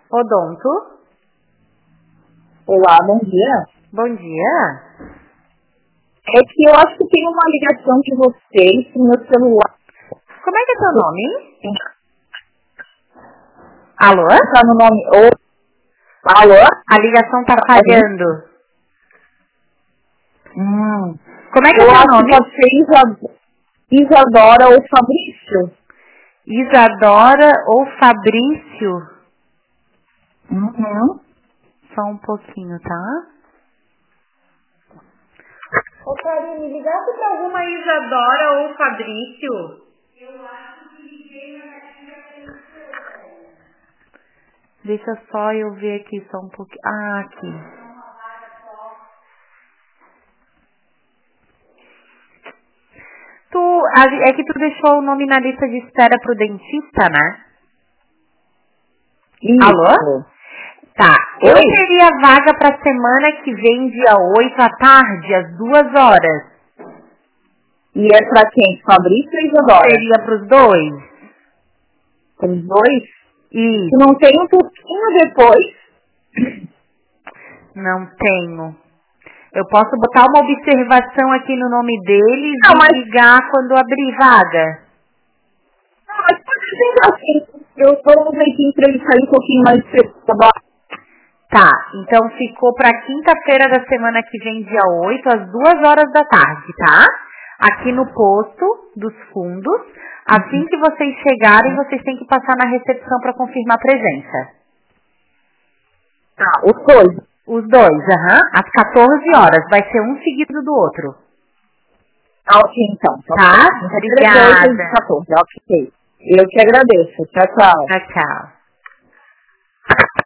Odonto. Olá, bom dia. Bom dia. É que eu acho que tem uma ligação de vocês no meu celular. Como é que é seu nome? Alô? Tá no nome... Alô? A ligação tá falhando. Como é que é Eu seu acho nome? que pode ser Isadora ou Fabrício. Isadora ou Fabrício? Uhum. Só um pouquinho, tá? Ô, Karine, ligasse pra alguma Isadora ou Fabrício? Deixa só eu ver aqui só um pouquinho. Ah, aqui. É que tu deixou o nome na lista de espera pro dentista, né? Isso. Alô? Tá. Eu Oi? teria vaga pra semana que vem, dia 8 à tarde, às 2 horas. E é pra quem? Fabrício ou Isadora? Seria pros dois? Os dois? Isso. Se não tem um pouquinho depois. Não tenho. Eu posso botar uma observação aqui no nome deles e ligar quando abrir vaga. Não, mas pode ser assim. Eu dou um jeitinho pra ele sair um pouquinho mais cedo, tá bom? Tá, então ficou pra quinta-feira da semana que vem, dia 8, às 2 horas da tarde, tá? Aqui no posto dos fundos. Assim que vocês chegarem, vocês têm que passar na recepção pra confirmar a presença. Tá, os dois. Os dois, às 14 horas. Vai ser um seguido do outro. Ok, então. Tá? Obrigada. Ok. Eu te agradeço. Tchau, tchau. Tchau, tchau.